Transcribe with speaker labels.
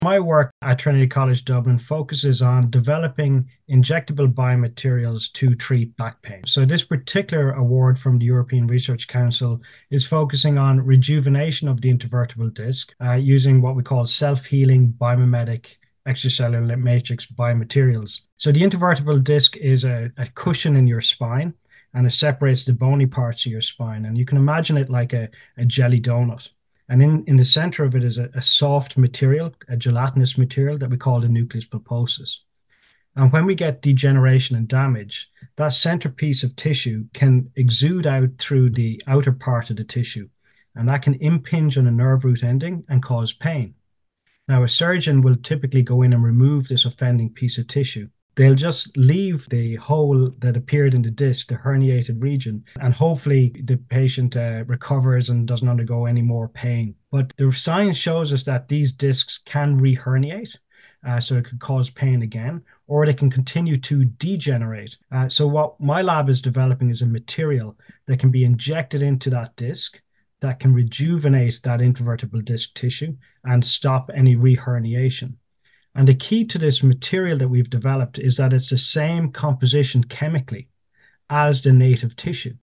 Speaker 1: My work at Trinity College Dublin focuses on developing injectable biomaterials to treat back pain. So, this particular award from the European Research Council is focusing on rejuvenation of the intervertebral disc using what we call self healing biomimetic extracellular matrix biomaterials. So, the intervertebral disc is a cushion in your spine and it separates the bony parts of your spine. And you can imagine it like a jelly donut. And in the center of it is a soft material, a gelatinous material that we call the nucleus pulposus. And when we get degeneration and damage, that centerpiece of tissue can exude out through the outer part of the tissue. And that can impinge on a nerve root ending and cause pain. Now, a surgeon will typically go in and remove this offending piece of tissue. They'll just leave the hole that appeared in the disc, the herniated region, and hopefully the patient recovers and doesn't undergo any more pain. But the science shows us that these discs can reherniate, so it could cause pain again, or they can continue to degenerate. So what my lab is developing is a material that can be injected into that disc that can rejuvenate that intervertebral disc tissue and stop any reherniation. And the key to this material that we've developed is that it's the same composition chemically as the native tissue.